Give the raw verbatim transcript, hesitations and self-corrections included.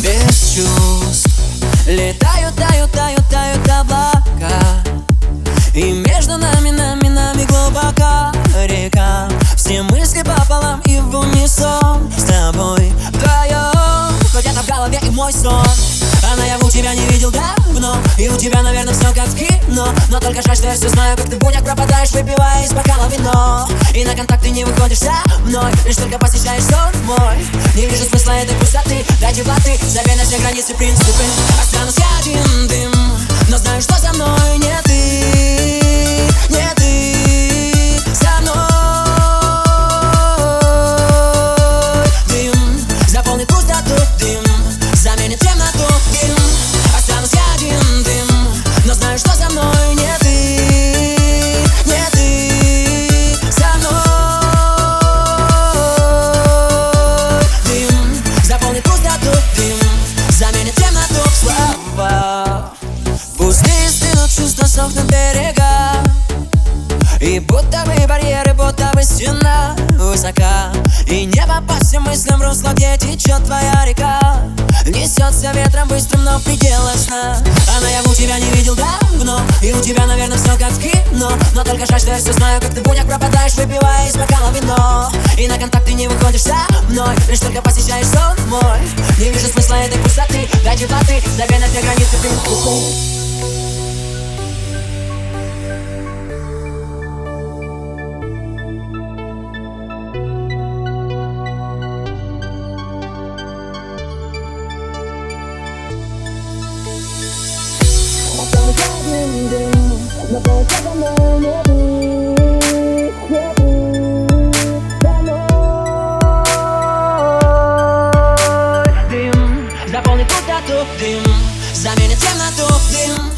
без чувств. Летают, тают, тают, тают облака, и между нами, нами, нами глубока река. Все мысли пополам и в унисон с тобой вдвоем. Хоть это в голове и мой сон, а наяву тебя не видел давно. И у тебя, наверное, все как в кино. Но только жаль, что я все знаю, как ты в буднях пропадаешь, выпивая из бокала вино. И на контакт ты не выходишь со мной, лишь только посещаешь сон мой. Не вижу смысла этой пустоты, дай теплоты, забей на все границы, принципы. Останусь я один дым, но знаю, что со мной не ты, не ты со мной. Дым заполнит пустоту, дым заменит темноту, дым. Останусь я один дым, но знаю, что со мной не ты, не ты со мной. Дым заполнит пустоту, дым заменит темноту. Слова пустые стынут, чувства сохнут берега, и будто бы барьеры, будто бы стена высока. И не попасть всем мыслям в русло, где течет твоя река. Несется ветром быстрым, но в пределах сна. А наяву тебя не видел давно, и у тебя, наверное, все как в кино. Но только жаль, что я все знаю, как ты в буднях пропадаешь, выпивая из бокала вино. И на контакт ты не выходишь со мной, лишь только посещаешь сон мой. Не вижу смысла этой пустоты, дай теплоты, забей на все границы, принципы. Но только за мной не ты, не ты со мной. Дым заполнит пустоту, дым заменит темноту, дым.